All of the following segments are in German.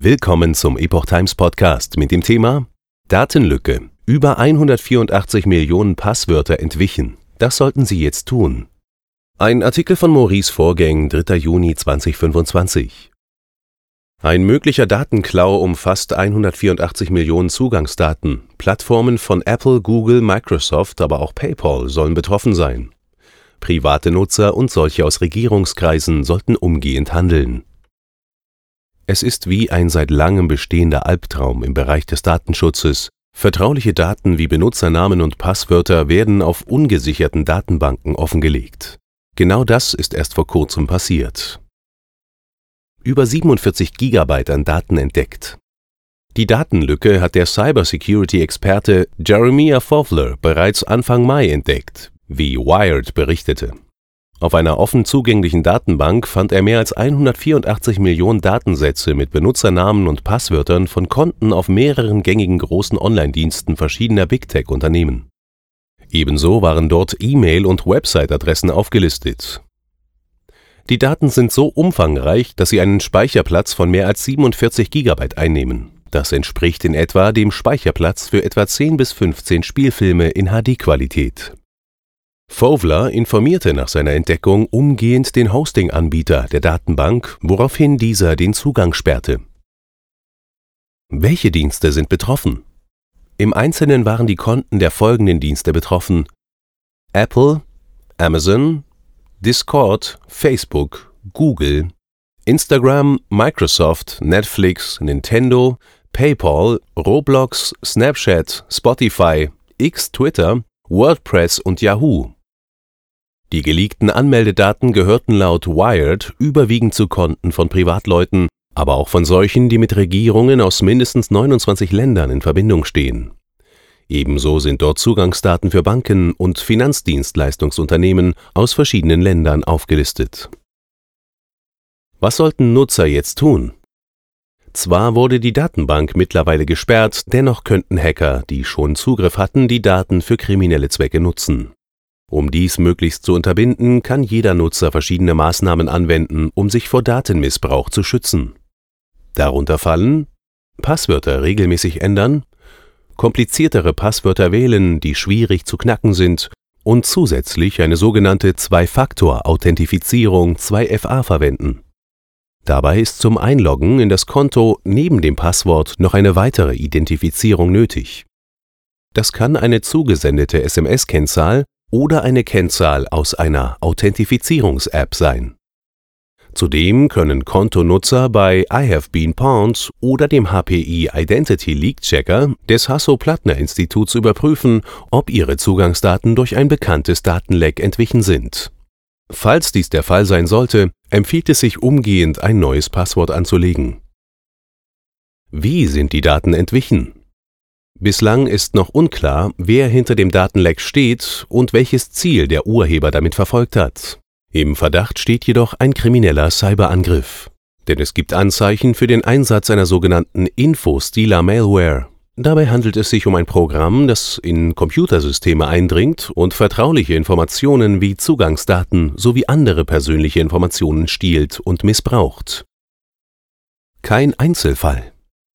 Willkommen zum Epoch Times Podcast mit dem Thema Datenlücke. Über 184 Millionen Passwörter entwichen. Das sollten Sie jetzt tun. Ein Artikel von Maurice Vorgäng, 3. Juni 2025. Ein möglicher Datenklau umfasst 184 Millionen Zugangsdaten. Plattformen von Apple, Google, Microsoft, aber auch PayPal sollen betroffen sein. Private Nutzer und solche aus Regierungskreisen sollten umgehend handeln. Es ist wie ein seit langem bestehender Albtraum im Bereich des Datenschutzes. Vertrauliche Daten wie Benutzernamen und Passwörter werden auf ungesicherten Datenbanken offengelegt. Genau das ist erst vor kurzem passiert. Über 47 Gigabyte an Daten entdeckt. Die Datenlücke hat der Cybersecurity-Experte Jeremiah Fowler bereits Anfang Mai entdeckt, wie Wired berichtete. Auf einer offen zugänglichen Datenbank fand er mehr als 184 Millionen Datensätze mit Benutzernamen und Passwörtern von Konten auf mehreren gängigen großen Online-Diensten verschiedener Big-Tech-Unternehmen. Ebenso waren dort E-Mail- und Website-Adressen aufgelistet. Die Daten sind so umfangreich, dass sie einen Speicherplatz von mehr als 47 Gigabyte einnehmen. Das entspricht in etwa dem Speicherplatz für etwa 10 bis 15 Spielfilme in HD-Qualität. Fowler informierte nach seiner Entdeckung umgehend den Hosting-Anbieter der Datenbank, woraufhin dieser den Zugang sperrte. Welche Dienste sind betroffen? Im Einzelnen waren die Konten der folgenden Dienste betroffen: Apple, Amazon, Discord, Facebook, Google, Instagram, Microsoft, Netflix, Nintendo, PayPal, Roblox, Snapchat, Spotify, X, Twitter, WordPress und Yahoo. Die geleakten Anmeldedaten gehörten laut Wired überwiegend zu Konten von Privatleuten, aber auch von solchen, die mit Regierungen aus mindestens 29 Ländern in Verbindung stehen. Ebenso sind dort Zugangsdaten für Banken und Finanzdienstleistungsunternehmen aus verschiedenen Ländern aufgelistet. Was sollten Nutzer jetzt tun? Zwar wurde die Datenbank mittlerweile gesperrt, dennoch könnten Hacker, die schon Zugriff hatten, die Daten für kriminelle Zwecke nutzen. Um dies möglichst zu unterbinden, kann jeder Nutzer verschiedene Maßnahmen anwenden, um sich vor Datenmissbrauch zu schützen. Darunter fallen: Passwörter regelmäßig ändern, kompliziertere Passwörter wählen, die schwierig zu knacken sind, und zusätzlich eine sogenannte Zwei-Faktor-Authentifizierung 2FA verwenden. Dabei ist zum Einloggen in das Konto neben dem Passwort noch eine weitere Identifizierung nötig. Das kann eine zugesendete SMS-Kennzahl oder eine Kennzahl aus einer Authentifizierungs-App sein. Zudem können Kontonutzer bei I Have Been Pawned oder dem HPI Identity Leak Checker des Hasso-Plattner-Instituts überprüfen, ob ihre Zugangsdaten durch ein bekanntes Datenleck entwichen sind. Falls dies der Fall sein sollte, empfiehlt es sich umgehend, ein neues Passwort anzulegen. Wie sind die Daten entwichen? Bislang ist noch unklar, wer hinter dem Datenleck steht und welches Ziel der Urheber damit verfolgt hat. Im Verdacht steht jedoch ein krimineller Cyberangriff. Denn es gibt Anzeichen für den Einsatz einer sogenannten Info-Stealer-Malware. Dabei handelt es sich um ein Programm, das in Computersysteme eindringt und vertrauliche Informationen wie Zugangsdaten sowie andere persönliche Informationen stiehlt und missbraucht. Kein Einzelfall.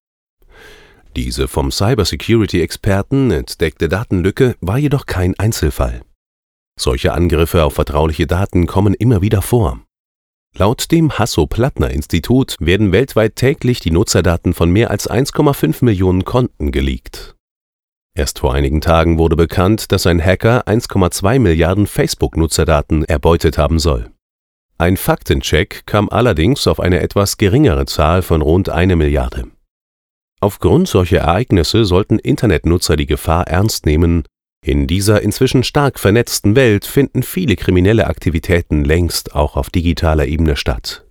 Diese vom Cybersecurity-Experten entdeckte Datenlücke war jedoch kein Einzelfall. Solche Angriffe auf vertrauliche Daten kommen immer wieder vor. Laut dem Hasso-Plattner-Institut werden weltweit täglich die Nutzerdaten von mehr als 1,5 Millionen Konten geleakt. Erst vor einigen Tagen wurde bekannt, dass ein Hacker 1,2 Milliarden Facebook-Nutzerdaten erbeutet haben soll. Ein Faktencheck kam allerdings auf eine etwas geringere Zahl von rund 1 Milliarde. Aufgrund solcher Ereignisse sollten Internetnutzer die Gefahr ernst nehmen. In dieser inzwischen stark vernetzten Welt finden viele kriminelle Aktivitäten längst auch auf digitaler Ebene statt.